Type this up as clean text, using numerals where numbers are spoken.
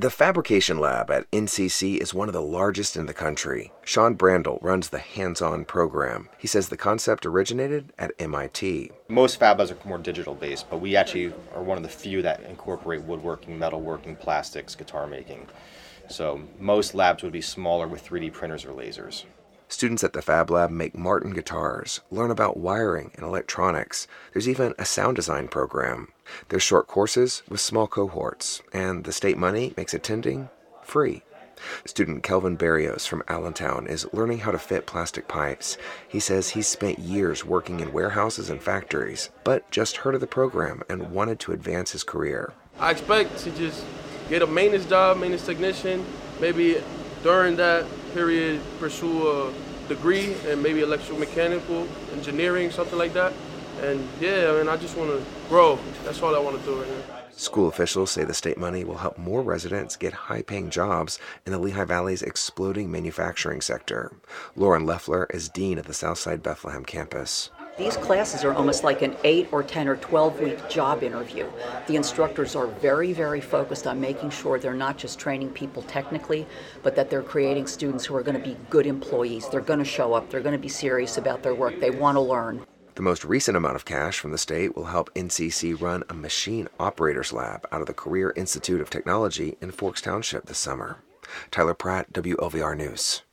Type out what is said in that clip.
The fabrication lab at NCC is one of the largest in the country. Sean Brandel runs the hands-on program. He says the concept originated at MIT. Most fab labs are more digital based, but we actually are one of the few that incorporate woodworking, metalworking, plastics, guitar making. So most labs would be smaller with 3D printers or lasers. Students at the Fab Lab make Martin guitars, learn about wiring and electronics. There's even a sound design program. There's short courses with small cohorts, and the state money makes attending free. Student Kelvin Barrios from Allentown is learning how to fit plastic pipes. He says he's spent years working in warehouses and factories, but just heard of the program and wanted to advance his career. I expect to just get a maintenance job, maintenance technician, maybe during that period pursue a degree and maybe electromechanical engineering, something like that. And I just want to grow. That's all I want to do right now. School officials say the state money will help more residents get high-paying jobs in the Lehigh Valley's exploding manufacturing sector. Lauren Leffler is dean at the Southside Bethlehem campus. These classes are almost like an 8 or 10 or 12-week job interview. The instructors are very, very focused on making sure they're not just training people technically, but that they're creating students who are going to be good employees. They're going to show up. They're going to be serious about their work. They want to learn. The most recent amount of cash from the state will help NCC run a machine operators lab out of the Career Institute of Technology in Forks Township this summer. Tyler Pratt, WLVR News.